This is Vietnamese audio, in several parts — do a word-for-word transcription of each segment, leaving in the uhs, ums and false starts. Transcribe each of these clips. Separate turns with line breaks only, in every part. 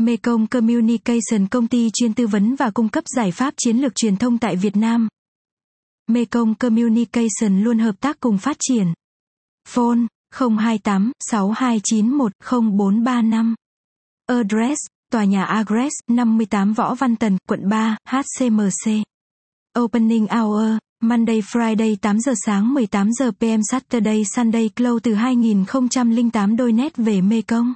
Mekong Communication, công ty chuyên tư vấn và cung cấp giải pháp chiến lược truyền thông tại Việt Nam. Mekong Communication luôn hợp tác cùng phát triển. Phone không hai tám sáu hai chín một không bốn ba năm. Address: Tòa nhà Agres, năm mươi tám Võ Văn Tần, quận ba, hát xê em xê. Opening Hour: Monday Friday tám giờ sáng mười tám giờ pê em, Saturday Sunday Close. Từ hai nghìn không trăm lẻ tám đôi nét về Mekong.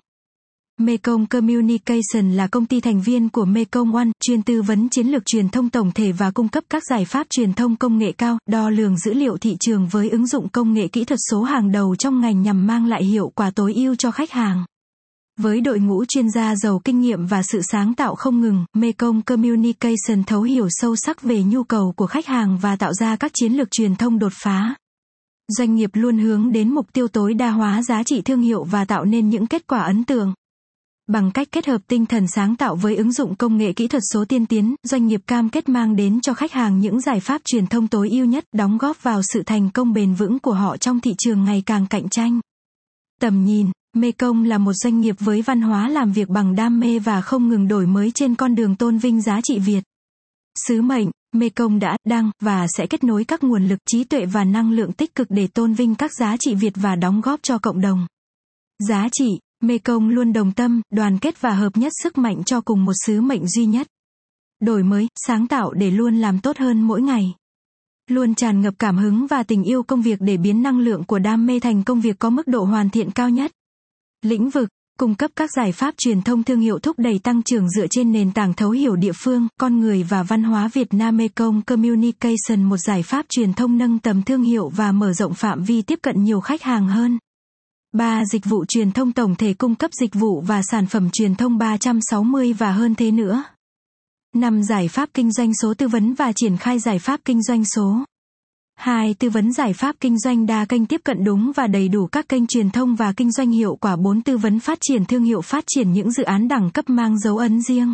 Mekong Communication là công ty thành viên của Mekong One, chuyên tư vấn chiến lược truyền thông tổng thể và cung cấp các giải pháp truyền thông công nghệ cao, đo lường dữ liệu thị trường với ứng dụng công nghệ kỹ thuật số hàng đầu trong ngành nhằm mang lại hiệu quả tối ưu cho khách hàng. Với đội ngũ chuyên gia giàu kinh nghiệm và sự sáng tạo không ngừng, Mekong Communication thấu hiểu sâu sắc về nhu cầu của khách hàng và tạo ra các chiến lược truyền thông đột phá. Doanh nghiệp luôn hướng đến mục tiêu tối đa hóa giá trị thương hiệu và tạo nên những kết quả ấn tượng. Bằng cách kết hợp tinh thần sáng tạo với ứng dụng công nghệ kỹ thuật số tiên tiến, doanh nghiệp cam kết mang đến cho khách hàng những giải pháp truyền thông tối ưu nhất, đóng góp vào sự thành công bền vững của họ trong thị trường ngày càng cạnh tranh. Tầm nhìn: Mekong là một doanh nghiệp với văn hóa làm việc bằng đam mê và không ngừng đổi mới trên con đường tôn vinh giá trị Việt. Sứ mệnh: Mekong đã, đang, và sẽ kết nối các nguồn lực, trí tuệ và năng lượng tích cực để tôn vinh các giá trị Việt và đóng góp cho cộng đồng. Giá trị: Mekong luôn đồng tâm, đoàn kết và hợp nhất sức mạnh cho cùng một sứ mệnh duy nhất. Đổi mới, sáng tạo để luôn làm tốt hơn mỗi ngày. Luôn tràn ngập cảm hứng và tình yêu công việc để biến năng lượng của đam mê thành công việc có mức độ hoàn thiện cao nhất. Lĩnh vực: cung cấp các giải pháp truyền thông thương hiệu thúc đẩy tăng trưởng dựa trên nền tảng thấu hiểu địa phương, con người và văn hóa Việt Nam. Mekong Communication, một giải pháp truyền thông nâng tầm thương hiệu và mở rộng phạm vi tiếp cận nhiều khách hàng hơn. ba. Dịch vụ truyền thông tổng thể, cung cấp dịch vụ và sản phẩm truyền thông ba trăm sáu mươi và hơn thế nữa. năm. Giải pháp kinh doanh số, tư vấn và triển khai giải pháp kinh doanh số. hai. Tư vấn giải pháp kinh doanh đa kênh, tiếp cận đúng và đầy đủ các kênh truyền thông và kinh doanh hiệu quả. bốn. Tư vấn phát triển thương hiệu, phát triển những dự án đẳng cấp mang dấu ấn riêng.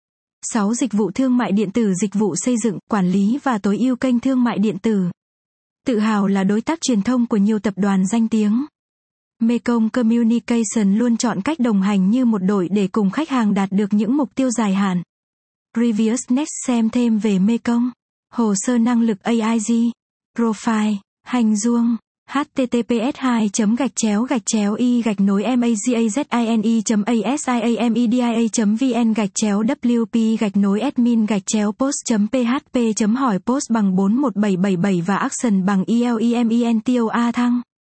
sáu. Dịch vụ thương mại điện tử, dịch vụ xây dựng, quản lý và tối ưu kênh thương mại điện tử. Tự hào là đối tác truyền thông của nhiều tập đoàn danh tiếng. Mekong Communication luôn chọn cách đồng hành như một đội để cùng khách hàng đạt được những mục tiêu dài hạn. Reviews Next. Xem thêm về Mekong. Hồ sơ năng lực a i giê. Profile. Hành duông. https hai gạch chéo gạch chéo y gạch nối magazine.asiamedia.vn gạch chéo wp gạch nối admin gạch chéo post.php hỏi post bằng bốn một bảy bảy bảy và action bằng elementor thăng.